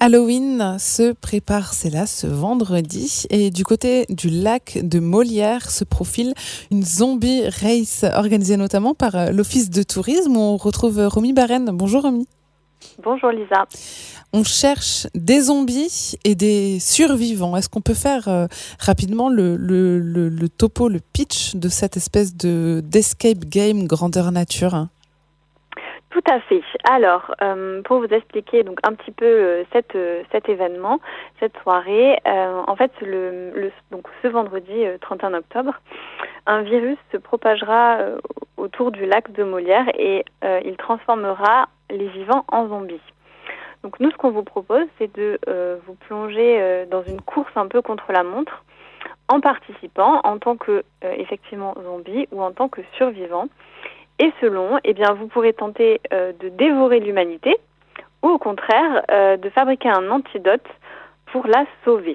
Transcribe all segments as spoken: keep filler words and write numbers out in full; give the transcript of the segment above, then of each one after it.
Halloween se prépare, c'est là, ce vendredi. Et du côté du lac de Molière se profile une zombie race organisée notamment par euh, l'Office de tourisme où on retrouve euh, Romy Barène. Bonjour Romy. Bonjour Lisa. On cherche des zombies et des survivants. Est-ce qu'on peut faire euh, rapidement le, le, le, le topo, le pitch de cette espèce de d'escape game grandeur nature ? Tout à fait. Alors, euh, pour vous expliquer donc un petit peu euh, cette, euh, cet événement, cette soirée, euh, en fait, le, le, donc ce vendredi euh, trente et un octobre, un virus se propagera euh, autour du lac de Molière et euh, il transformera les vivants en zombies. Donc nous, ce qu'on vous propose, c'est de euh, vous plonger euh, dans une course un peu contre la montre en participant en tant que, euh, effectivement, zombie ou en tant que survivant. Et selon, eh bien, vous pourrez tenter euh, de dévorer l'humanité ou au contraire euh, de fabriquer un antidote pour la sauver.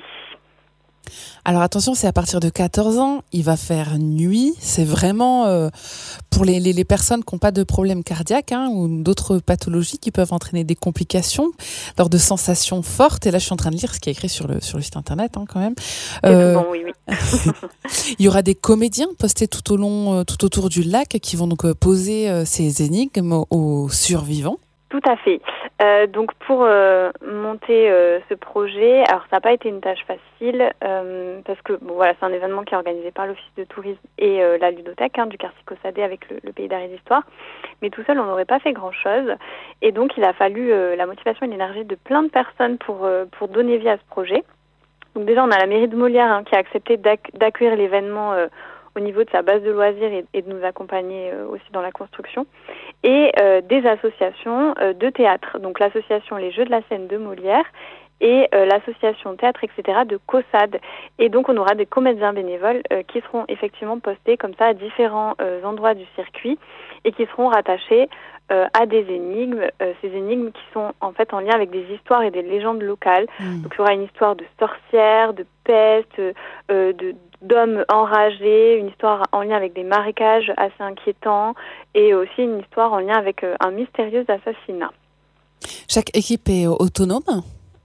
Alors attention, c'est à partir de quatorze ans, il va faire nuit. C'est vraiment euh, pour les, les, les personnes qui n'ont pas de problème cardiaque hein, ou d'autres pathologies qui peuvent entraîner des complications lors de sensations fortes. Et là, je suis en train de lire ce qui est écrit sur le, sur le site internet hein, quand même. C'est euh, tout bon, oui, oui. Il y aura des comédiens postés tout au long, tout autour du lac qui vont donc poser euh, ces énigmes aux, aux survivants. Tout à fait. Euh, donc pour euh, monter euh, ce projet, alors ça n'a pas été une tâche facile euh, parce que bon voilà, c'est un événement qui est organisé par l'Office de tourisme et euh, la ludothèque hein, du quartier Cossadé avec le, le Pays d'art et d'histoire. Mais tout seul, on n'aurait pas fait grand-chose. Et donc il a fallu euh, la motivation et l'énergie de plein de personnes pour euh, pour donner vie à ce projet. Donc déjà, on a la mairie de Molière hein, qui a accepté d'acc- d'accueillir l'événement euh, au niveau de sa base de loisirs et, et de nous accompagner euh, aussi dans la construction, et euh, des associations euh, de théâtre, donc l'association Les Jeux de la Scène de Molière et euh, l'association Théâtre, et cetera de Caussade. Et donc on aura des comédiens bénévoles euh, qui seront effectivement postés comme ça à différents euh, endroits du circuit et qui seront rattachés euh, à des énigmes, euh, ces énigmes qui sont en fait en lien avec des histoires et des légendes locales. Mmh. Donc il y aura une histoire de sorcières, de peste, euh, de d'hommes enragés, une histoire en lien avec des marécages assez inquiétants et aussi une histoire en lien avec euh, un mystérieux assassinat. Chaque équipe est autonome ?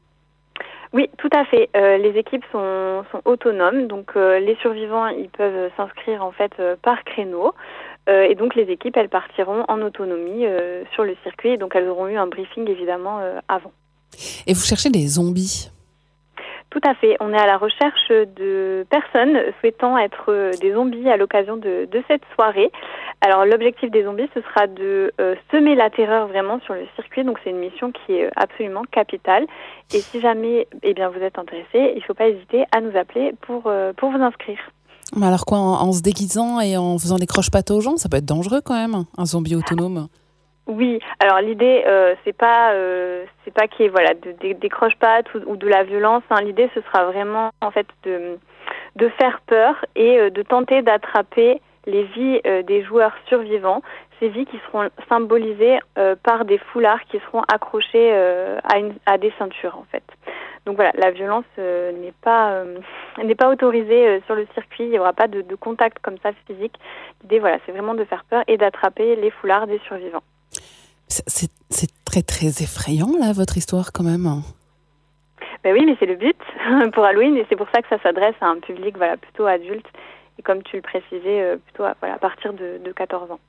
Oui, tout à fait. Euh, les équipes sont, sont autonomes, donc euh, les survivants ils peuvent s'inscrire en fait euh, par créneau euh, et donc les équipes elles partiront en autonomie euh, sur le circuit, donc elles auront eu un briefing évidemment euh, avant. Et vous cherchez des zombies ? Tout à fait. On est à la recherche de personnes souhaitant être des zombies à l'occasion de, de cette soirée. Alors, l'objectif des zombies, ce sera de euh, semer la terreur vraiment sur le circuit. Donc, c'est une mission qui est absolument capitale. Et si jamais eh bien, vous êtes intéressé, il ne faut pas hésiter à nous appeler pour, euh, pour vous inscrire. Mais alors quoi, en, en se déguisant et en faisant des croche-pattes aux gens, ça peut être dangereux quand même, un zombie autonome ? Oui, alors l'idée euh, c'est pas euh, c'est pas qu'il y ait voilà de, de, des croche-pattes ou, ou de la violence. Hein. L'idée ce sera vraiment en fait de de faire peur et euh, de tenter d'attraper les vies euh, des joueurs survivants. Ces vies qui seront symbolisées euh, par des foulards qui seront accrochés euh, à une à des ceintures en fait. Donc voilà, la violence euh, n'est pas euh, n'est pas autorisée euh, sur le circuit. Il n'y aura pas de, de contact comme ça physique. L'idée voilà, c'est vraiment de faire peur et d'attraper les foulards des survivants. C'est, c'est très très effrayant là votre histoire quand même. Ben oui, mais c'est le but pour Halloween et c'est pour ça que ça s'adresse à un public voilà plutôt adulte et comme tu le précisais plutôt à, voilà à partir de, de quatorze ans.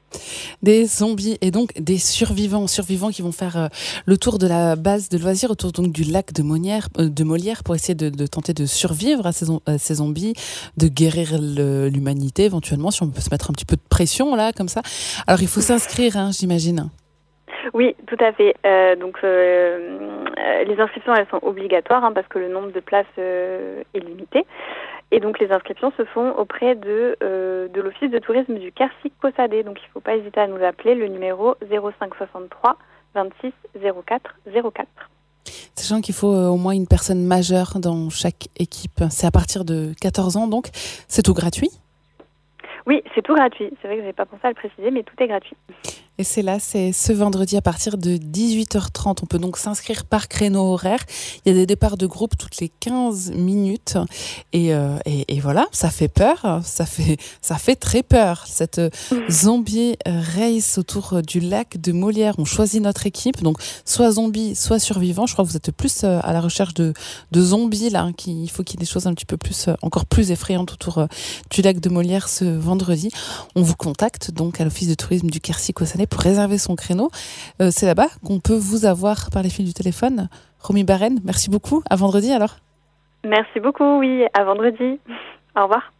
Des zombies et donc des survivants, survivants qui vont faire euh, le tour de la base de loisirs autour donc du lac de Molière, euh, de Molière pour essayer de, de tenter de survivre à ces, à ces zombies, de guérir le, l'humanité éventuellement si on peut se mettre un petit peu de pression là comme ça. Alors il faut s'inscrire, hein, j'imagine. Oui, tout à fait. Euh, donc, euh, les inscriptions, elles sont obligatoires hein, parce que le nombre de places euh, est limité. Et donc, les inscriptions se font auprès de, euh, de l'Office de tourisme du quartier Cossadé. Donc, il ne faut pas hésiter à nous appeler le numéro zéro cinq soixante-trois vingt-six zéro quatre zéro quatre. Sachant qu'il faut euh, au moins une personne majeure dans chaque équipe. C'est à partir de quatorze ans, donc c'est tout gratuit ? Oui, c'est tout gratuit. C'est vrai que je n'ai pas pensé à le préciser, mais tout est gratuit. Et c'est là, c'est ce vendredi à partir de dix-huit heures trente. On peut donc s'inscrire par créneau horaire. Il y a des départs de groupe toutes les quinze minutes. Et, euh, et, et voilà, ça fait peur. Ça fait, ça fait très peur. Cette zombie race autour du lac de Molière. On choisit notre équipe. Donc, soit zombie, soit survivant. Je crois que vous êtes plus à la recherche de, de zombies, là. Hein, qui, il faut qu'il y ait des choses un petit peu plus, encore plus effrayantes autour du lac de Molière ce vendredi. On vous contacte donc à l'Office de tourisme du Quercy-Cossonay pour réserver son créneau. Euh, c'est là-bas qu'on peut vous avoir par les fils du téléphone. Romy Barène, merci beaucoup. À vendredi alors. Merci beaucoup, oui, à vendredi. Au revoir.